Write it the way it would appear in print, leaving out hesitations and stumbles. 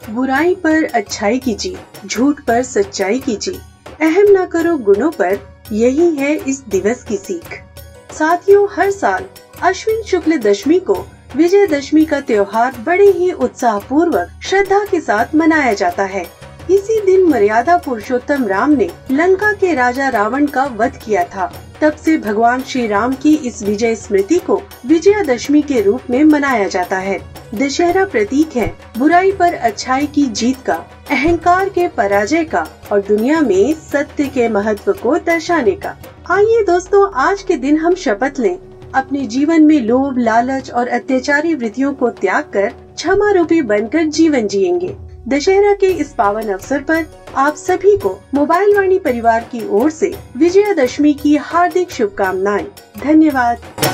बुराई पर अच्छाई की जीत, झूठ पर सच्चाई की जीत, अहम ना करो गुणों पर, यही है इस दिवस की सीख। साथियों, हर साल अश्विन शुक्ल दशमी को विजयदशमी का त्योहार बड़े ही उत्साह पूर्वक श्रद्धा के साथ मनाया जाता है। इसी दिन मर्यादा पुरुषोत्तम राम ने लंका के राजा रावण का वध किया था। तब से भगवान श्री राम की इस विजय स्मृति को विजयादशमी के रूप में मनाया जाता है। दशहरा प्रतीक है बुराई पर अच्छाई की जीत का, अहंकार के पराजय का और दुनिया में सत्य के महत्व को दर्शाने का। आइए दोस्तों, आज के दिन हम शपथ लें, अपने जीवन में लोभ, लालच और अत्याचारी वृत्तियों को त्याग कर क्षमा रूपी बनकर जीवन जिएंगे। दशहरा के इस पावन अवसर पर आप सभी को मोबाइल वाणी परिवार की ओर से विजयादशमी की हार्दिक शुभकामनाएं। धन्यवाद।